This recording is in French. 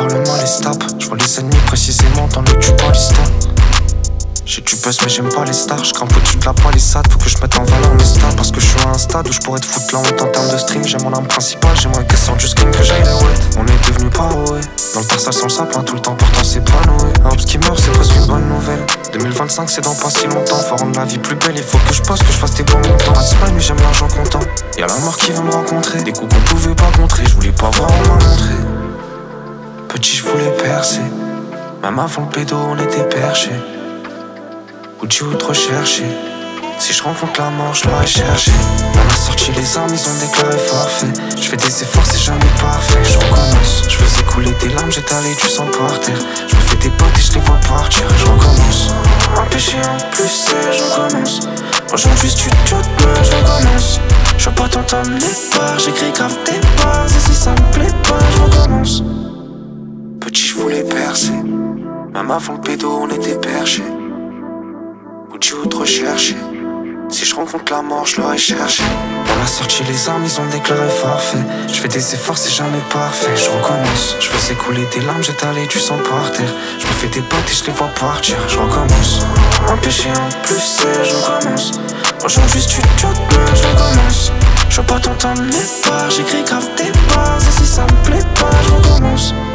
parle mal et se tape. Je vois les ennemis précisément dans le tube l'histoire. J'ai du buzz mais j'aime pas les stars. J'grimpe au-dessus de la palissade, faut que je mette en valeur mes stats. Parce que je suis à un stade où je pourrais te foutre la honte en termes de stream. J'ai mon arme principale, j'aimerais qu'elle sorte du screen, que j'aille les wet. On est devenu paro, ouais. Dans le tarsal sans le sapin tout le temps, pourtant c'est pas Noé. Un hops qui meurt, c'est presque une bonne nouvelle. 2025 c'est dans pas si longtemps, faut rendre la vie plus belle. Il faut que je poste, que je fasse des bons montants. Pas de smile mais j'aime l'argent comptant. Y'a la mort qui veut me rencontrer. Des coups qu'on pouvait pas contrer, je voulais pas voir, on m'a montré. Petit je voulais percer. Même avant le pédo on était perchés. Ou tu ou trop chercher. Si je rencontre la mort, je l'aurais cherché. On a sorti les armes, ils ont déclaré forfait. Je fais des efforts, c'est jamais parfait. Je recommence. Je faisais couler des larmes, j'étalais du sang par terre. Je me fais des potes et je les vois partir. Je recommence. Un péché en plus, et je recommence. Aujourd'hui, studio de moi, je recommence. Je veux pas t'entendre les barres, j'écris grave des bases. Et si ça me plaît pas, je recommence. Petit, je voulais percer. Même avant le pédo, on était perchés. Tu ou trop chercher. Si je rencontre la mort, je l'aurais cherché. On a sorti les armes, ils ont déclaré forfait. Je fais des efforts, c'est jamais parfait. Je recommence. Je faisais couler des larmes, j'étalais du sang par terre. Je me fais des potes et je les vois partir. Je recommence. Un péché en plus, et je recommence. Aujourd'hui, studio de moi, je recommence. Je veux pas t'entendre les barres, j'écris grave des bases. Et si ça me plaît pas, je recommence.